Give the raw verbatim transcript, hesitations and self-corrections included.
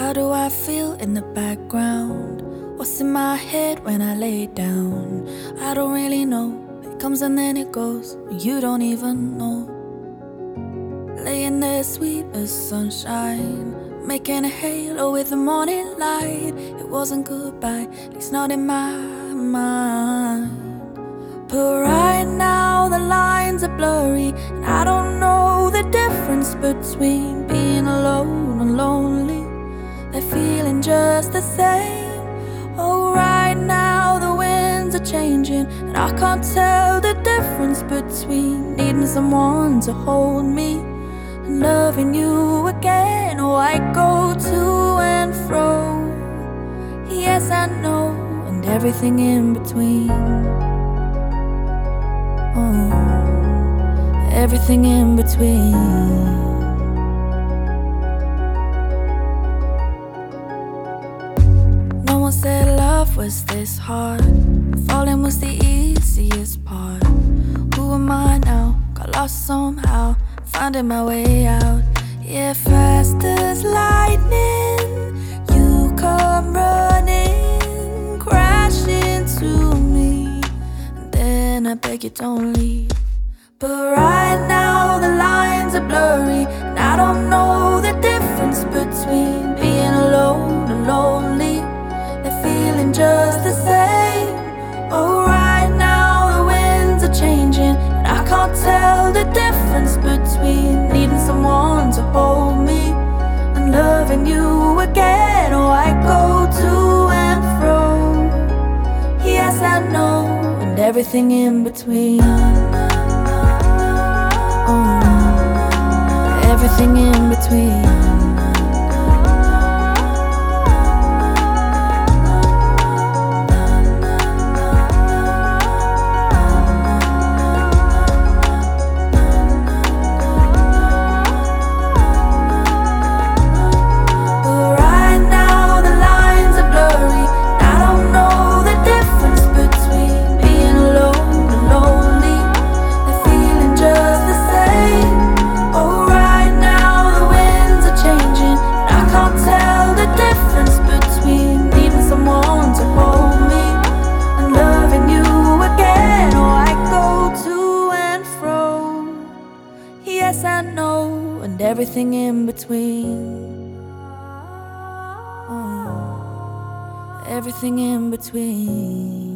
How do I feel in the background? What's in my head when I lay down? I don't really know. It comes and then it goes, and you don't even know. Laying there sweet as sunshine, making a halo with the morning light. It wasn't goodbye, at least not in my mind. But right now the lines are blurry, and I don't know the difference between being alone and lonely. They're feeling just the same. Oh, right now the winds are changing, and I can't tell the difference between needing someone to hold me and loving you again. Oh, I go to and fro, yes I know, and everything in between. Oh, everything in between. No one said love was this hard. Falling was the easiest part. Who am I now? Got lost somehow, finding my way out. Yeah, fast as lightning, you come running, crash into me, and then I beg you don't leave. But right now the lines are blurry, and I don't know the difference between being alone and lonely. They're feeling just the same. Oh, right now the winds are changing, and I can't tell the difference between needing someone to hold me and loving you again. Oh, I go to and fro, yes I know, and everything in between. Oh, everything in between. Yes, I know, and everything in between. Oh, everything in between.